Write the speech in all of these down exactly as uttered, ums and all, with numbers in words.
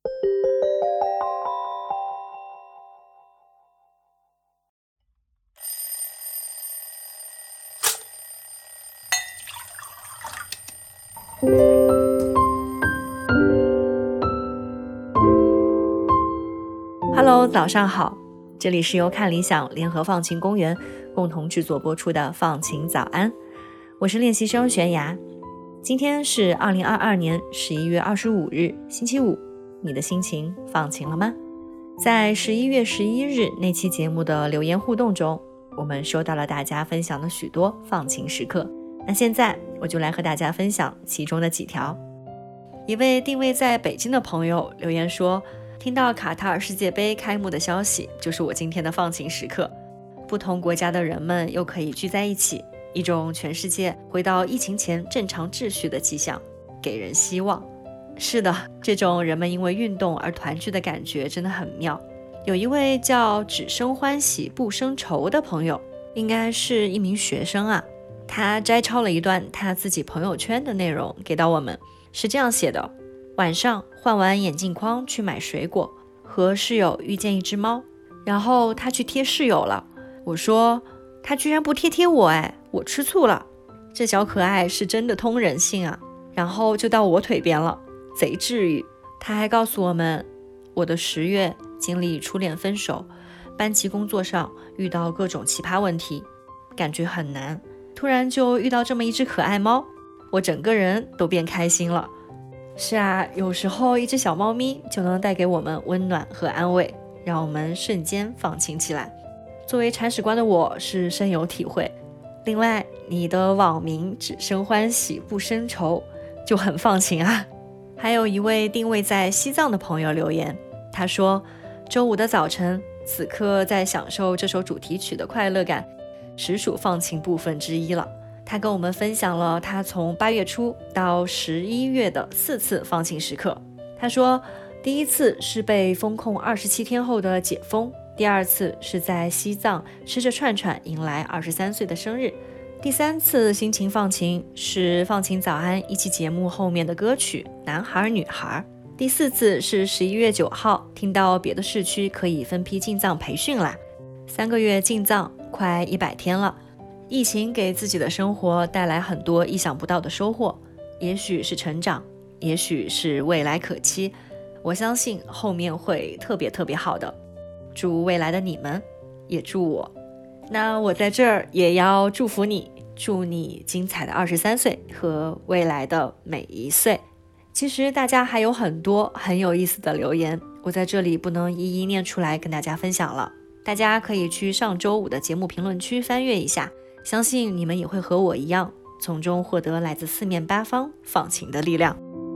Hello， 早上好，这里是由看理想联合放晴公园共同制作播出的放晴早安，我是练习生悬崖。今天是二零二二年十一月二十五日，星期五，你的心情放晴了吗？在十一月十一日那期节目的留言互动中，我们收到了大家分享的许多放晴时刻，那现在我就来和大家分享其中的几条。一位定位在北京的朋友留言说，听到卡塔尔世界杯开幕的消息，就是我今天的放晴时刻。不同国家的人们又可以聚在一起，一种全世界回到疫情前正常秩序的迹象，给人希望。是的，这种人们因为运动而团聚的感觉真的很妙。有一位叫只生欢喜不生愁的朋友，应该是一名学生啊，他摘抄了一段他自己朋友圈的内容给到我们，是这样写的：晚上换完眼镜框去买水果，和室友遇见一只猫，然后他去贴室友了。我说他居然不贴贴我，哎，我吃醋了。这小可爱是真的通人性啊。然后就到我腿边了，贼治愈。他还告诉我们，我的十月经历初恋分手，班级工作上遇到各种奇葩问题，感觉很难，突然就遇到这么一只可爱猫，我整个人都变开心了。是啊，有时候一只小猫咪就能带给我们温暖和安慰，让我们瞬间放晴起来。作为铲屎官的我是深有体会。另外，你的网名只生欢喜不生愁就很放晴啊。还有一位定位在西藏的朋友留言，他说周五的早晨，此刻在享受这首主题曲的快乐感，实属放晴部分之一了。他跟我们分享了他从八月初到十一月的四次放晴时刻。他说，第一次是被封控二十七天后的解封，第二次是在西藏吃着串串迎来二十三岁的生日，第三次心情放晴是放晴早安一期节目后面的歌曲男孩女孩，第四次是十一月九号听到别的市区可以分批进藏培训啦。三个月进藏快一百天了，疫情给自己的生活带来很多意想不到的收获，也许是成长，也许是未来可期，我相信后面会特别特别好的。祝未来的你们，也祝我。那我在这儿也要祝福你，祝你精彩的二十三岁和未来的每一岁。其实大家还有很多很有意思的留言，我在这里不能一一念出来跟大家分享了，大家可以去上周五的节目评论区翻阅一下，相信你们也会和我一样，从中获得来自四面八方放晴的力量。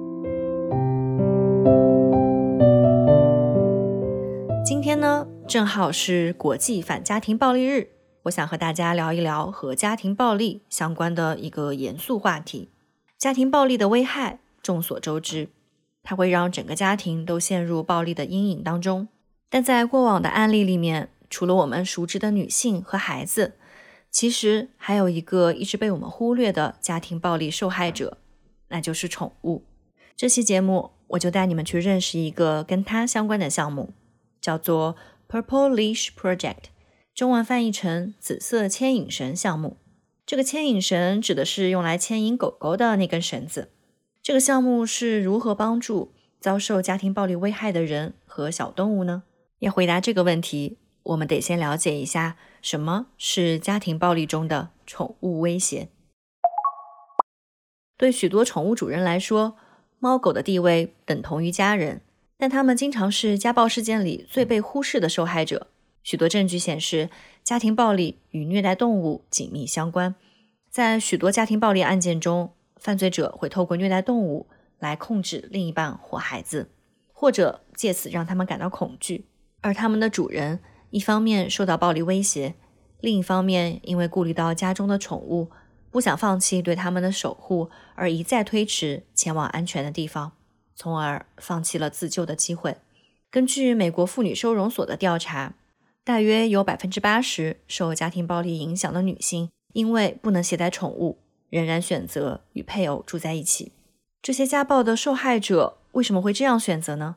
今天呢，正好是国际反家庭暴力日，我想和大家聊一聊和家庭暴力相关的一个严肃话题。家庭暴力的危害众所周知，它会让整个家庭都陷入暴力的阴影当中。但在过往的案例里面，除了我们熟知的女性和孩子，其实还有一个一直被我们忽略的家庭暴力受害者，那就是宠物。这期节目我就带你们去认识一个跟它相关的项目，叫做 Purple Leash Project， 中文翻译成紫色牵引绳项目。这个牵引绳指的是用来牵引狗狗的那根绳子。这个项目是如何帮助遭受家庭暴力危害的人和小动物呢？要回答这个问题，我们得先了解一下什么是家庭暴力中的宠物威胁。对许多宠物主人来说，猫狗的地位等同于家人，但它们经常是家暴事件里最被忽视的受害者。许多证据显示，家庭暴力与虐待动物紧密相关。在许多家庭暴力案件中，犯罪者会透过虐待动物来控制另一半或孩子，或者借此让他们感到恐惧，而他们的主人一方面受到暴力威胁，另一方面因为顾虑到家中的宠物，不想放弃对他们的守护，而一再推迟前往安全的地方，从而放弃了自救的机会。根据美国妇女收容所的调查，大约有 百分之八十 受家庭暴力影响的女性因为不能携带宠物，仍然选择与配偶住在一起。这些家暴的受害者为什么会这样选择呢？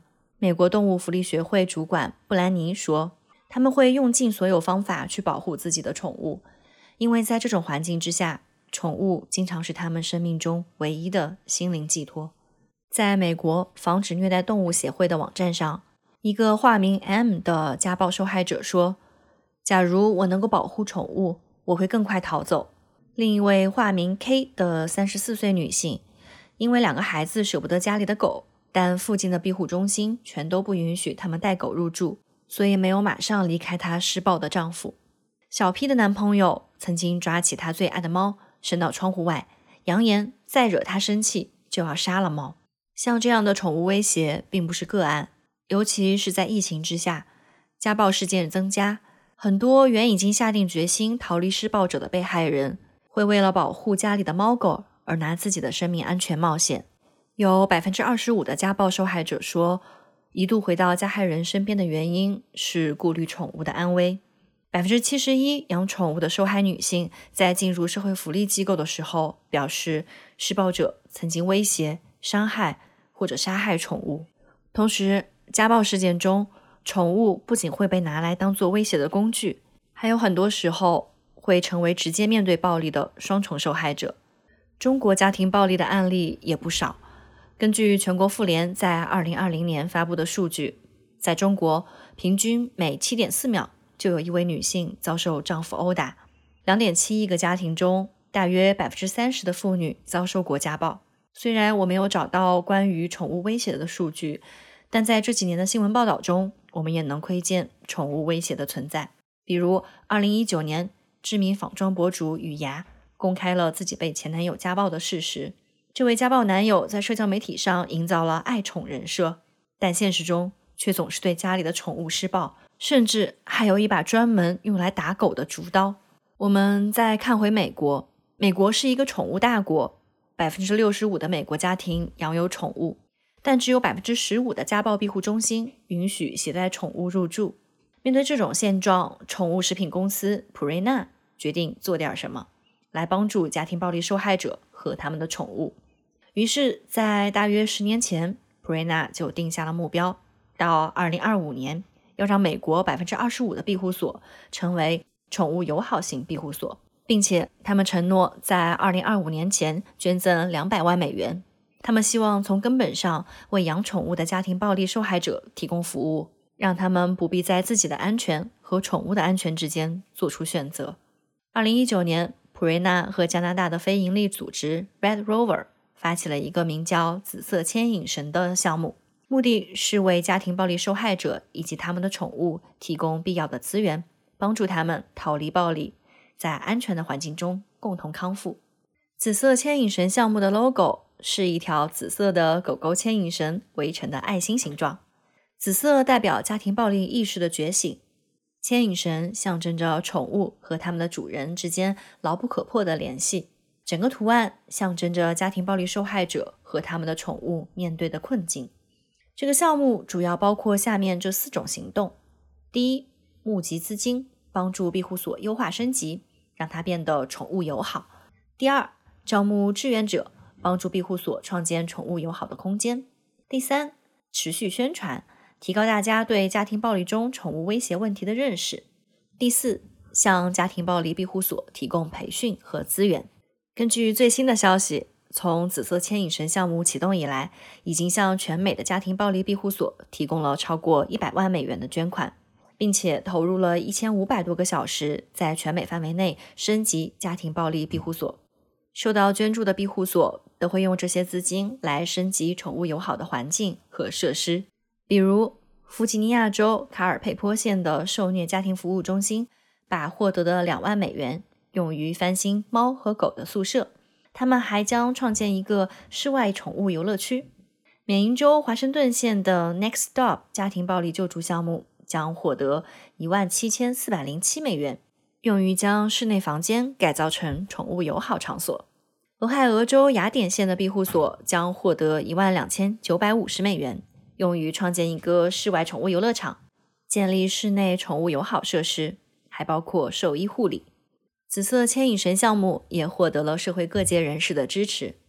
美国动物福利学会主管布兰妮说，他们会用尽所有方法去保护自己的宠物，因为在这种环境之下，宠物经常是他们生命中唯一的心灵寄托。在美国防止虐待动物协会的网站上，一个化名 M 的家暴受害者说，假如我能够保护宠物，我会更快逃走。另一位化名 K 的三十四岁女性，因为两个孩子舍不得家里的狗，但附近的庇护中心全都不允许他们带狗入住，所以没有马上离开她施暴的丈夫。小 P 的男朋友曾经抓起他最爱的猫伸到窗户外，扬言再惹他生气就要杀了猫。像这样的宠物威胁并不是个案，尤其是在疫情之下，家暴事件增加，很多原已经下定决心逃离施暴者的被害人，会为了保护家里的猫狗而拿自己的生命安全冒险。有 百分之二十五 的家暴受害者说，一度回到加害人身边的原因是顾虑宠物的安危。百分之七十一 养宠物的受害女性在进入社会福利机构的时候表示，施暴者曾经威胁、伤害或者杀害宠物。同时，家暴事件中，宠物不仅会被拿来当作威胁的工具，还有很多时候会成为直接面对暴力的双重受害者。中国家庭暴力的案例也不少。根据全国妇联在二零二零年发布的数据，在中国平均每 七点四 秒就有一位女性遭受丈夫殴打， 两点七亿个家庭中大约 百分之三十 的妇女遭受过家暴。虽然我没有找到关于宠物威胁的数据，但在这几年的新闻报道中，我们也能窥见宠物威胁的存在。比如二零一九年，知名仿妆博主雨芽公开了自己被前男友家暴的事实。这位家暴男友在社交媒体上营造了爱宠人设，但现实中却总是对家里的宠物施暴，甚至还有一把专门用来打狗的竹刀。我们再看回美国，美国是一个宠物大国， 百分之六十五 的美国家庭养有宠物，但只有 百分之十五 的家暴庇护中心允许携带宠物入住。面对这种现状，宠物食品公司普瑞纳决定做点什么，来帮助家庭暴力受害者和他们的宠物。于是在大约十年前，普瑞纳就定下了目标，到二零二五年要让美国 百分之二十五 的庇护所成为宠物友好型庇护所，并且他们承诺在二零二五年前捐赠两百万美元。他们希望从根本上为养宠物的家庭暴力受害者提供服务，让他们不必在自己的安全和宠物的安全之间做出选择。二零一九年，普瑞纳和加拿大的非营利组织 Red Rover 发起了一个名叫紫色牵引绳的项目，目的是为家庭暴力受害者以及他们的宠物提供必要的资源，帮助他们逃离暴力，在安全的环境中共同康复。紫色牵引绳项目的 logo 是一条紫色的狗狗牵引绳围成的爱心形状，紫色代表家庭暴力意识的觉醒，牵引绳象征着宠物和他们的主人之间牢不可破的联系。整个图案象征着家庭暴力受害者和他们的宠物面对的困境。这个项目主要包括下面这四种行动：第一，募集资金，帮助庇护所优化升级，让它变得宠物友好；第二，招募志愿者，帮助庇护所创建宠物友好的空间；第三，持续宣传，提高大家对家庭暴力中宠物威胁问题的认识；第四，向家庭暴力庇护所提供培训和资源。根据最新的消息，从紫色牵引绳项目启动以来，已经向全美的家庭暴力庇护所提供了超过一百万美元的捐款，并且投入了一千五百多个小时，在全美范围内升级家庭暴力庇护所。受到捐助的庇护所都会用这些资金来升级宠物友好的环境和设施，比如弗吉尼亚州卡尔佩坡县的受虐家庭服务中心把获得的两万美元用于翻新猫和狗的宿舍，他们还将创建一个室外宠物游乐区。缅因州华盛顿县的 Next Stop 家庭暴力救助项目将获得一万七千四百零七美元，用于将室内房间改造成宠物友好场所。俄亥俄州雅典县的庇护所将获得一万两千九百五十美元，用于创建一个室外宠物游乐场，建立室内宠物友好设施，还包括兽医护理。紫色牵引绳项目也获得了社会各界人士的支持。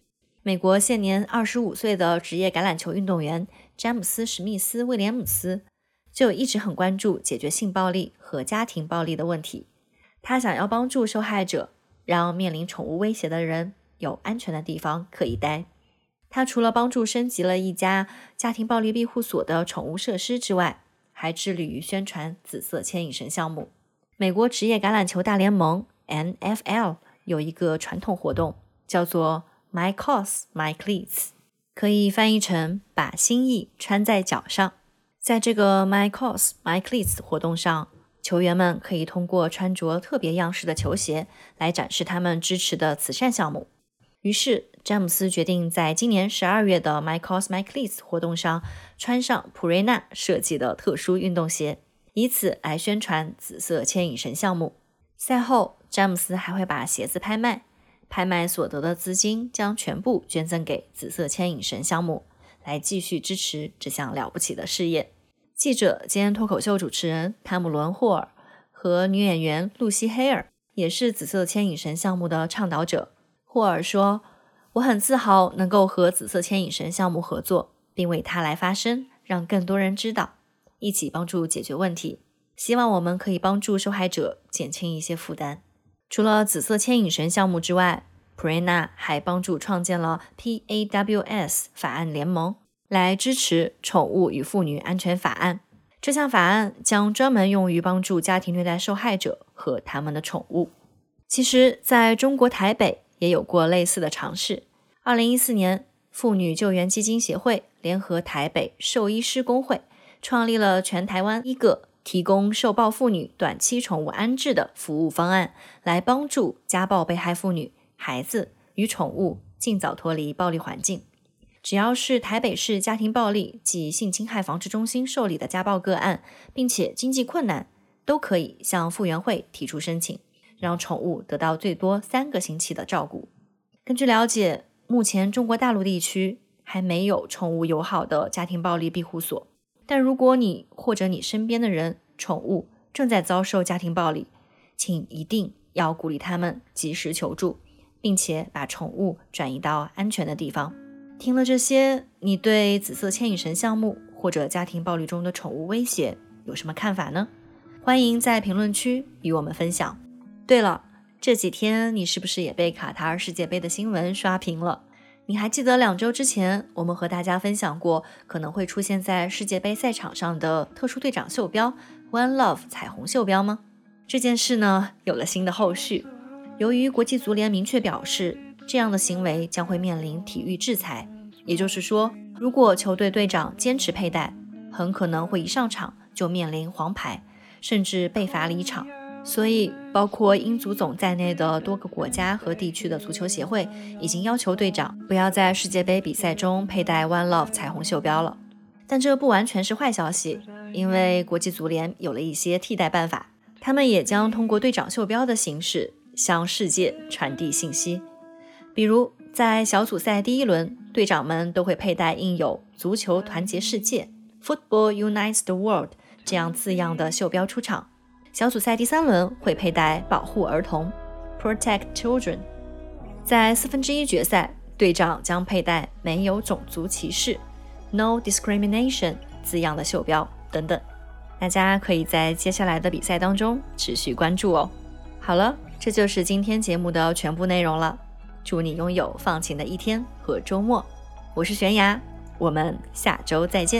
美国现年二十五岁的职业橄榄球运动员詹姆斯·史密斯·威廉姆斯就一直很关注解决性暴力和家庭暴力的问题。他想要帮助受害者，让面临宠物威胁的人有安全的地方可以待。他除了帮助升级了一家家庭暴力庇护所的宠物设施之外，还致力于宣传紫色牵引绳项目。美国职业橄榄球大联盟 N F L 有一个传统活动叫做 My Cause, My Cleats， 可以翻译成把心意穿在脚上。在这个 My Cause, My Cleats 活动上，球员们可以通过穿着特别样式的球鞋来展示他们支持的慈善项目。于是詹姆斯决定在今年十二月的 My Cause, My Cleats 活动上穿上普瑞纳设计的特殊运动鞋，以此来宣传紫色牵引绳项目。赛后，詹姆斯还会把鞋子拍卖，拍卖所得的资金将全部捐赠给紫色牵引绳项目，来继续支持这项了不起的事业。记者兼脱口秀主持人汤姆·伦霍尔和女演员露西·黑尔也是紫色牵引绳项目的倡导者。霍尔说，我很自豪能够和紫色牵引绳项目合作，并为它来发声，让更多人知道，一起帮助解决问题。希望我们可以帮助受害者减轻一些负担。除了紫色牵引绳项目之外，普瑞纳还帮助创建了 P A W S 法案联盟，来支持宠物与妇女安全法案。这项法案将专门用于帮助家庭虐待受害者和他们的宠物。其实在中国台北也有过类似的尝试。二零一四年，妇女救援基金协会联合台北兽医师工会，创立了全台湾一个提供受暴妇女短期宠物安置的服务方案，来帮助家暴被害妇女、孩子与宠物尽早脱离暴力环境。只要是台北市家庭暴力及性侵害防治中心受理的家暴个案，并且经济困难，都可以向妇援会提出申请，让宠物得到最多三个星期的照顾。根据了解，目前中国大陆地区还没有宠物友好的家庭暴力庇护所，但如果你或者你身边的人、宠物正在遭受家庭暴力，请一定要鼓励他们及时求助，并且把宠物转移到安全的地方。听了这些，你对紫色牵引绳项目或者家庭暴力中的宠物威胁有什么看法呢？欢迎在评论区与我们分享。对了，这几天你是不是也被卡塔尔世界杯的新闻刷屏了？你还记得两周之前我们和大家分享过可能会出现在世界杯赛场上的特殊队长袖标 One Love 彩虹袖标吗？这件事呢，有了新的后续。由于国际足联明确表示，这样的行为将会面临体育制裁，也就是说，如果球队队长坚持佩戴，很可能会一上场就面临黄牌，甚至被罚离场。所以包括英足总在内的多个国家和地区的足球协会已经要求队长不要在世界杯比赛中佩戴 One Love 彩虹袖标了。但这不完全是坏消息，因为国际足联有了一些替代办法，他们也将通过队长袖标的形式向世界传递信息。比如在小组赛第一轮，队长们都会佩戴印有足球团结世界 Football Unites the World 这样字样的袖标出场。小组赛第三轮会佩戴保护儿童 Protect Children。 在四分之一决赛，队长将佩戴没有种族歧视 No Discrimination 字样的袖标等等。大家可以在接下来的比赛当中持续关注哦。好了，这就是今天节目的全部内容了。祝你拥有放晴的一天和周末。我是悬崖，我们下周再见。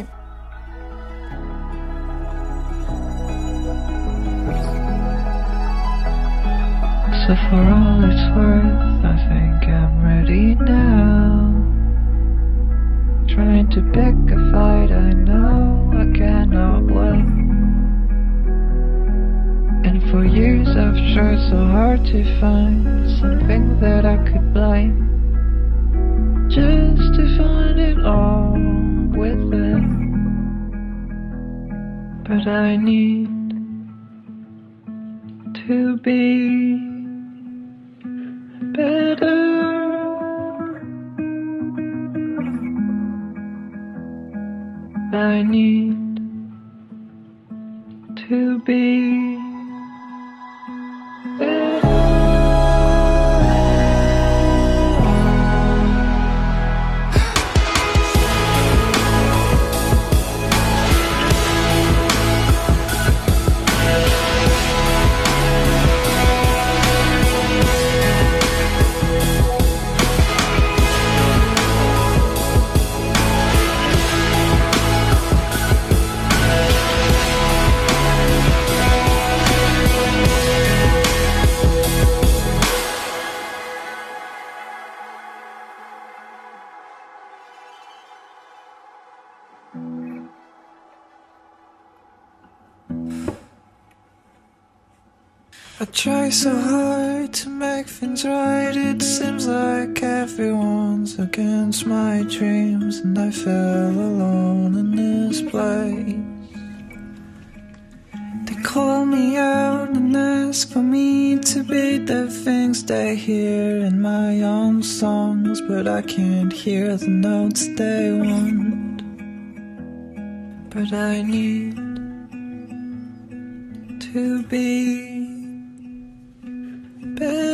So for all it's worth, I think I'm ready now. Trying to pick a fight I know I cannot win. And for years I've tried so hard to find something that I could blame, just to find it all within. But I need to be better. I need to be better. try so hard to make things right. It seems like everyone's against my dreams, and I feel alone in this place. They call me out and ask for me to be the things they hear in my own songs, but I can't hear the notes they want. But I need to be better.